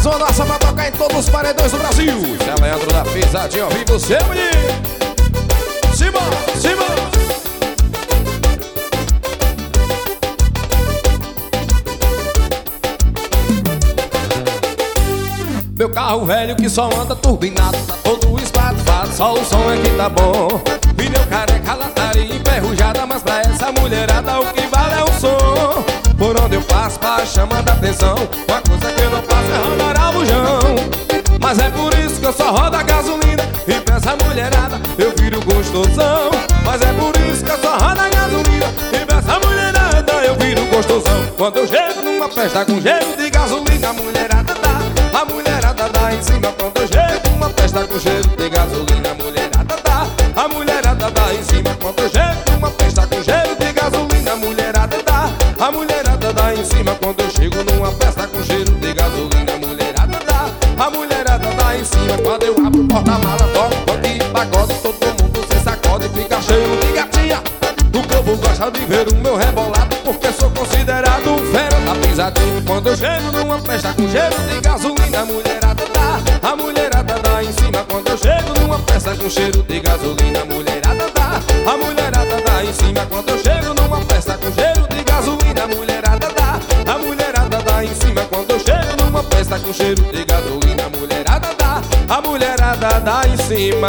mais uma nossa pra tocar em todos os paredões do Brasil. Zé Leandro da Pisadinha ao vivo, seu menino. Cima, cima. Meu carro velho que só anda turbinado, tá todo espatifado, só o som é que tá bom. Pneu careca, lataria enferrujada, mas pra essa mulherada o que vale é o som. Por onde eu passo, passa chamando a atenção. Uma coisa que eu não faço é rodar a bujão. Mas é por isso que eu só rodo a gasolina, e pra essa mulherada eu viro gostosão. Mas é por isso que eu só rodo a gasolina, e pra essa mulherada eu viro gostosão. Quando eu chego numa festa com cheiro de gasolina, a mulherada dá, a mulherada dá em cima. Quando eu chego numa festa com cheiro de gasolina, a mulherada dá, a mulherada dá em cima. Quando eu chego numa festa com cheiro de gasolina, a mulherada dá, a mulherada dá em cima. Quando eu chego numa festa com cheiro de gasolina, a mulherada dá, a mulherada dá em cima. Quando eu abro o porta-mala, toco funk e pagode, todo mundo se sacode e fica cheio de gatinha. O povo gosta de ver o meu rebolado, porque sou considerado fera da pisadinha. Quando eu chego numa festa com cheiro de gasolina, a mulherada dá em cima. Quando eu chego numa festa com cheiro de gasolina, a mulherada dá em cima. Quando eu chego numa festa com cheiro de gasolina, a mulherada dá em cima. Quando eu chego numa festa com cheiro de gasolina, a mulherada dá em cima.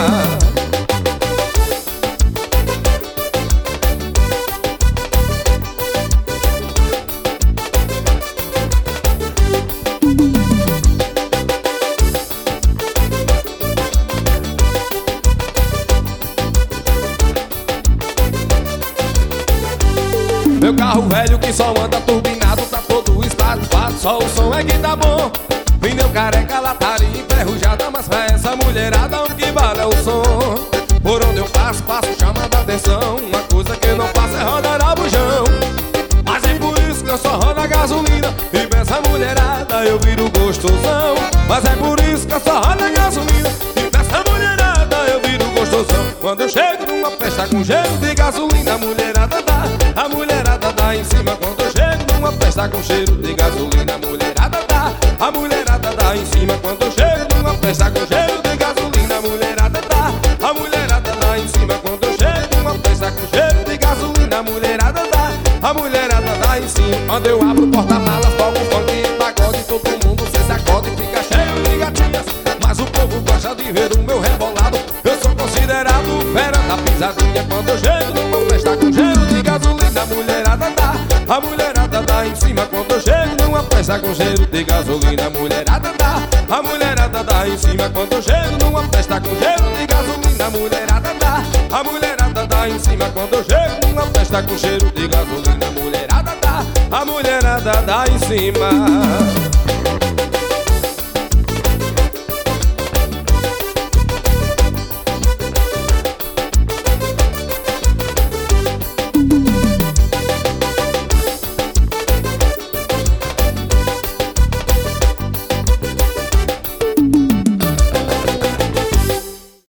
Meu carro velho que só anda turbinado, tá todo espatifado, só o som é que tá bom. Pneu careca, lataria enferrujada, mas pra essa mulherada o que vale é o som. Por onde eu passo, passo chamando a atenção. Uma coisa que eu não faço é rodar a bujão. Mas é por isso que eu só rodo a gasolina, e pra essa mulherada eu viro gostosão. Mas é por isso que eu só rodo a gasolina, e pra essa mulherada eu viro gostosão. Quando eu chego numa festa com cheiro de gasolina, a mulherada dá em cima. Quando eu chego numa festa com cheiro de gasolina, a mulherada dá em cima. Quando eu chego numa festa com cheiro de gasolina, a mulherada dá em cima. Quando eu chego numa festa com cheiro de gasolina, a mulherada dá em cima. Quando eu abro o porta-malas, toco funk e pagode, todo mundo se sacode e fica cheio de gatinhas. Mas o povo gosta de ver o meu rebolado, eu sou considerado fera da pisadinha. Quando eu chego numa festa com cheiro de gasolina, a mulherada dá em cima. Quando eu chego numa festa com cheiro de gasolina, a mulherada dá em cima. Quando eu chego numa festa com cheiro de gasolina, a mulherada dá em cima. Quando eu chego numa festa com cheiro de gasolina, a mulherada dá em cima.